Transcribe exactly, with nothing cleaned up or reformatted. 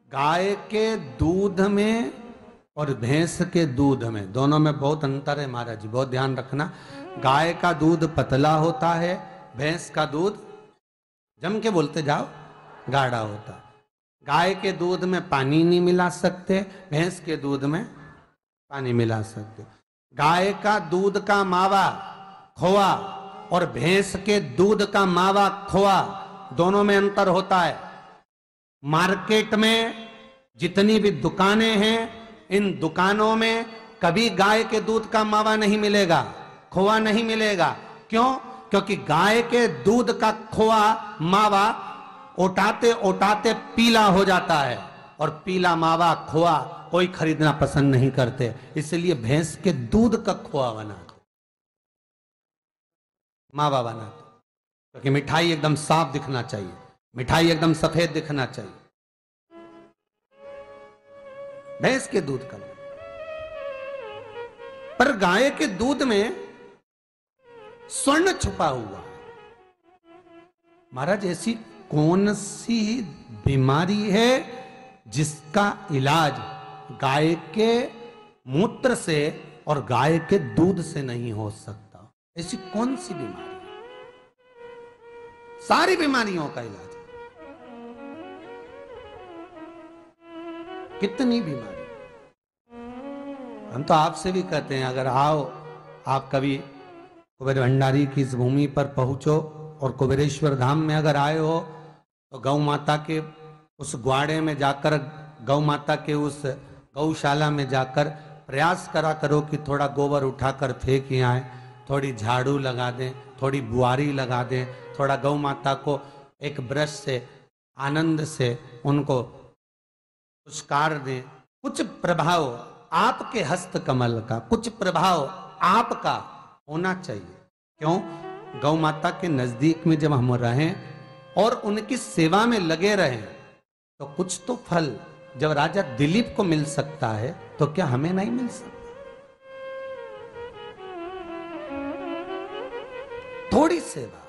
गाय के दूध में और भैंस के दूध में, दोनों में बहुत अंतर है महाराज जी, बहुत ध्यान रखना। गाय का दूध पतला होता है, भैंस का दूध, जम के बोलते जाओ, गाढ़ा होता है। गाय के दूध में पानी नहीं मिला सकते, भैंस के दूध में पानी मिला सकते। गाय का दूध का मावा खोआ और भैंस के दूध का मावा खोआ, दोनों में अंतर होता है। मार्केट में जितनी भी दुकानें हैं, इन दुकानों में कभी गाय के दूध का मावा नहीं मिलेगा, खोआ नहीं मिलेगा। क्यों? क्योंकि गाय के दूध का खोआ मावा ओटाते ओटाते पीला हो जाता है, और पीला मावा खोआ कोई खरीदना पसंद नहीं करते, इसलिए भैंस के दूध का खोआ बनाते, मावा बनाते, क्योंकि मिठाई एकदम साफ दिखना चाहिए, मिठाई एकदम सफेद दिखना चाहिए। भैंस के दूध का, पर गाय के दूध में स्वर्ण छुपा हुआ है। महाराज ऐसी कौन सी बीमारी है जिसका इलाज गाय के मूत्र से और गाय के दूध से नहीं हो सकता? ऐसी कौन सी बीमारी है? सारी बीमारियों का इलाज, कितनी बीमारी। हम तो आपसे भी कहते हैं, अगर आओ आप कभी कुबेर भंडारी की इस भूमि पर पहुंचो और कुबेरेश्वर धाम में अगर आए हो, तो गौ माता के उस ग्वाड़े में जाकर, गौ माता के उस गौशाला में जाकर प्रयास करा करो कि थोड़ा गोबर उठाकर फेंक आए, थोड़ी झाड़ू लगा दें, थोड़ी बुआरी लगा दें, थोड़ा गौ माता को एक ब्रश से आनंद से उनको पुरस्कार दें। कुछ प्रभाव आपके हस्त कमल का, कुछ प्रभाव आपका होना चाहिए। क्यों? गौ माता के नजदीक में जब हम रहें और उनकी सेवा में लगे रहें, तो कुछ तो फल जब राजा दिलीप को मिल सकता है, तो क्या हमें नहीं मिल सकता? थोड़ी सेवा,